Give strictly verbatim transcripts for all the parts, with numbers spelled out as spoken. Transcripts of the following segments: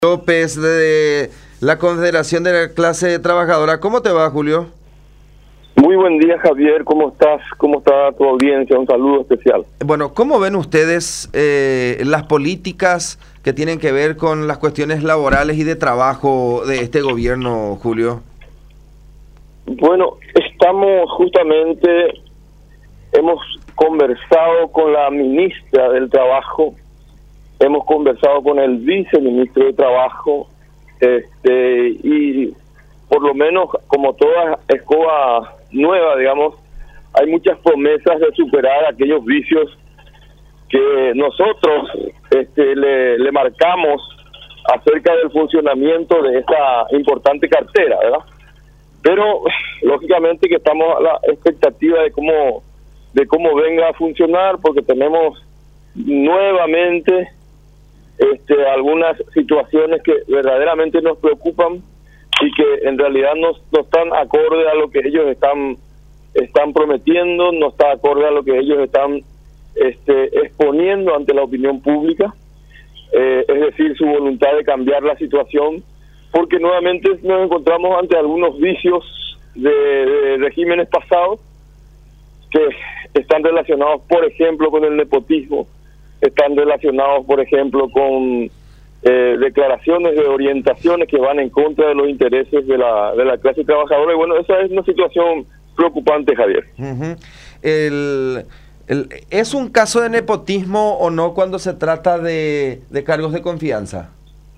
López de la Confederación de la Clase Trabajadora. ¿Cómo te va, Julio? Muy buen día, Javier. ¿Cómo estás? ¿Cómo está tu audiencia? Un saludo especial. Bueno, ¿cómo ven ustedes eh, las políticas que tienen que ver con las cuestiones laborales y de trabajo de este gobierno, Julio? Bueno, estamos justamente, hemos conversado con la ministra del Trabajo, hemos conversado con el viceministro de Trabajo, este, y por lo menos, como toda escoba nueva, digamos, hay muchas promesas de superar aquellos vicios que nosotros este, le, le marcamos acerca del funcionamiento de esta importante cartera, ¿verdad? Pero lógicamente que estamos a la expectativa de cómo de cómo venga a funcionar, porque tenemos nuevamente este, algunas situaciones que verdaderamente nos preocupan y que en realidad no, no están acorde a lo que ellos están están prometiendo, no está acorde a lo que ellos están este, exponiendo ante la opinión pública, eh, es decir, su voluntad de cambiar la situación, porque nuevamente nos encontramos ante algunos vicios de, de regímenes pasados que están relacionados, por ejemplo, con el nepotismo, están relacionados, por ejemplo, con eh, declaraciones de orientaciones que van en contra de los intereses de la, de la clase trabajadora. Y bueno, esa es una situación preocupante, Javier. Uh-huh. el, el, ¿Es un caso de nepotismo o no cuando se trata de, de cargos de confianza?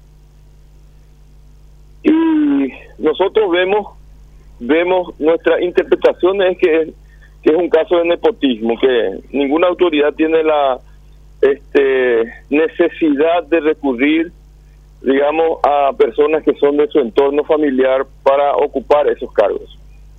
Y nosotros vemos, vemos nuestra interpretación es que, que es un caso de nepotismo, que ninguna autoridad tiene la este, necesidad de recurrir, digamos, a personas que son de su entorno familiar para ocupar esos cargos.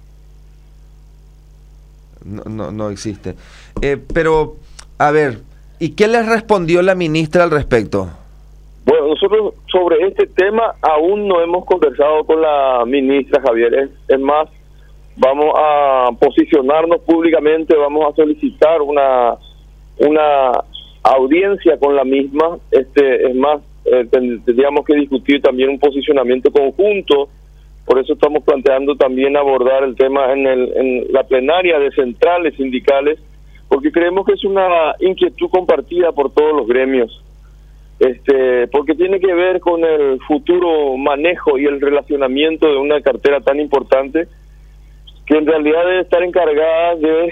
No, no, no existe. Eh, pero, a ver, ¿y qué les respondió la ministra al respecto? Bueno, nosotros sobre este tema aún no hemos conversado con la ministra, Javier. Es, es más, vamos a posicionarnos públicamente, vamos a solicitar una una audiencia con la misma. Este, es más, eh, tendríamos que discutir también un posicionamiento conjunto. Por eso estamos planteando también abordar el tema en, el, en la plenaria de centrales sindicales, porque creemos que es una inquietud compartida por todos los gremios. Este, porque tiene que ver con el futuro manejo y el relacionamiento de una cartera tan importante que en realidad debe estar encargada de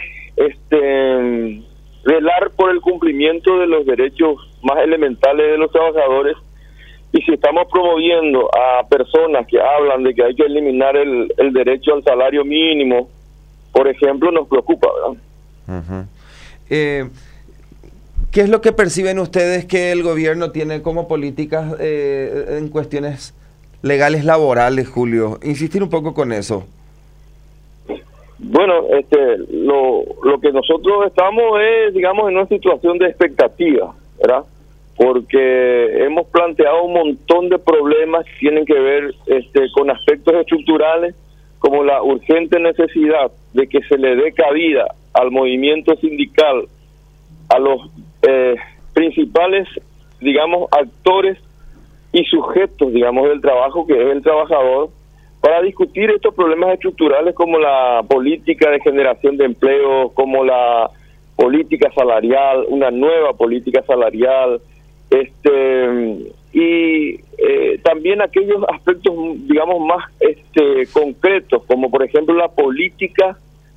este, velar por el cumplimiento de los derechos más elementales de los trabajadores. Y si estamos promoviendo a personas que hablan de que hay que eliminar el, el derecho al salario mínimo, por ejemplo, nos preocupa, ¿verdad? Uh-huh. eh, ¿Qué es lo que perciben ustedes que el gobierno tiene como políticas eh, en cuestiones legales laborales, Julio? Insistir un poco con eso. Bueno, este, lo, lo que nosotros estamos es, digamos, en una situación de expectativa, ¿verdad? Porque hemos planteado un montón de problemas que tienen que ver este, con aspectos estructurales, como la urgente necesidad de que se le dé cabida al movimiento sindical, a los eh, principales, digamos, actores y sujetos, digamos, del trabajo, que es el trabajador, para discutir estos problemas estructurales como la política de generación de empleo, como la política salarial, una nueva política salarial, este y eh, también aquellos aspectos, digamos, más este concretos, como por ejemplo la política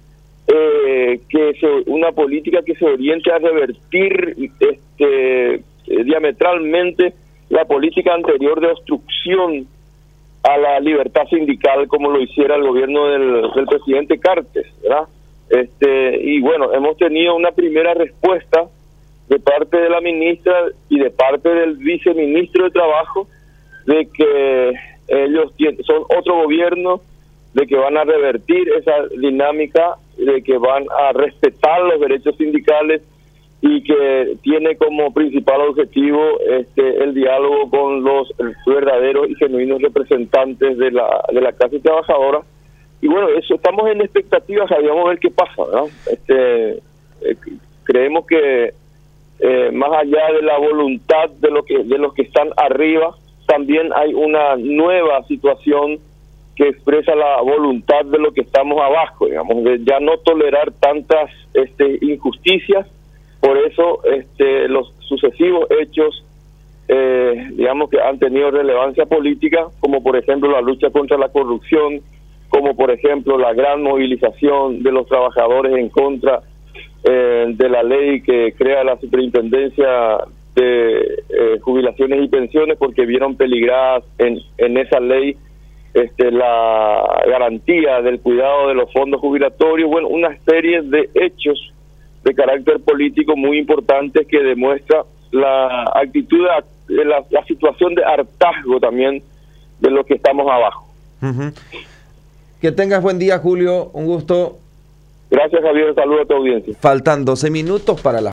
eh, que se, una política que se oriente a revertir este eh, diametralmente la política anterior de obstrucción a la libertad sindical, como lo hiciera el gobierno del, del presidente Cartes, ¿verdad? Este y bueno, hemos tenido una primera respuesta de parte de la ministra y de parte del viceministro de Trabajo de que ellos tienen, son otro gobierno, de que van a revertir esa dinámica, de que van a respetar los derechos sindicales y que tiene como principal objetivo este el diálogo con los verdaderos y genuinos representantes de la de la clase trabajadora. Y bueno, eso estamos en expectativa, sabíamos ver qué pasa, ¿no? Este eh, creemos que Eh, más allá de la voluntad de lo que de los que están arriba, también hay una nueva situación que expresa la voluntad de lo que estamos abajo, digamos, de ya no tolerar tantas este, injusticias. Por eso este, los sucesivos hechos, eh, digamos, que han tenido relevancia política, como por ejemplo la lucha contra la corrupción, como por ejemplo la gran movilización de los trabajadores en contra eh, de la ley que crea la superintendencia de eh, jubilaciones y pensiones, porque vieron peligradas en, en esa ley este, la garantía del cuidado de los fondos jubilatorios. Bueno, una serie de hechos de carácter político muy importantes que demuestra la actitud, de la, la situación de hartazgo también de los que estamos abajo. Uh-huh. Que tengas buen día, Julio, un gusto. Gracias, Javier, saludos a tu audiencia. Faltan doce minutos para la